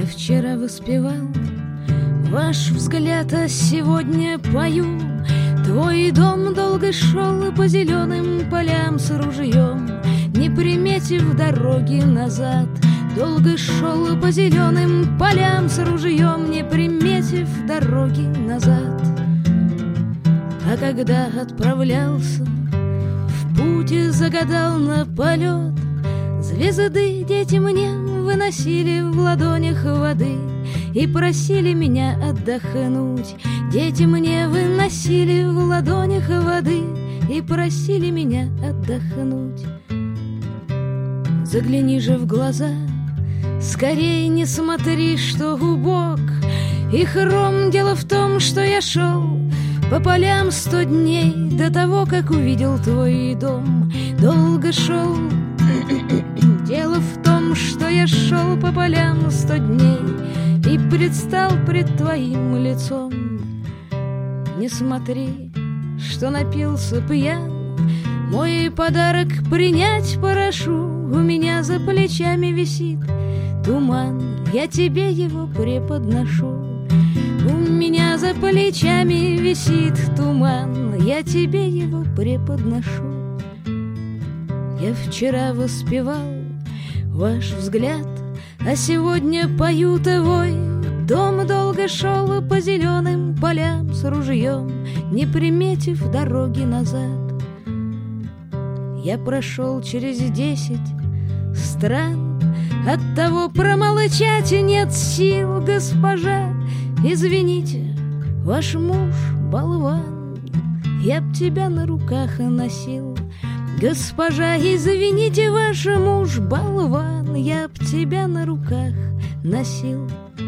вчера воспевал ваш взгляд, а сегодня пою. Твой дом долго шел по зеленым полям с ружьем, не приметив дороги назад. Долго шел по зеленым полям с ружьем, не приметив дороги назад. А когда отправлялся в путь, загадал на полет, звезды дети мне выносили в ладонях воды и просили меня отдохнуть. Дети мне выносили в ладонях воды и просили меня отдохнуть. Загляни же в глаза, скорей не смотри, что убог и хром. Дело в том, что я шел по полям 100 дней до того, как увидел твой дом. Долго шел. Дело в том, что я шел по полям 100 дней и предстал пред твоим лицом. Не смотри, что напился пьян, мой подарок принять прошу. У меня за плечами висит туман, я тебе его преподношу. У меня за плечами висит туман, я тебе его преподношу. Я вчера воспевал ваш взгляд, а сегодня пою твой. Дом долго шел по зеленым полям с ружьем, не приметив дороги назад. Я прошел через 10 стран, оттого промолчать нет сил. Госпожа, извините, ваш муж болван, я б тебя на руках носил. Госпожа, извините, ваш муж болван, я б тебя на руках носил.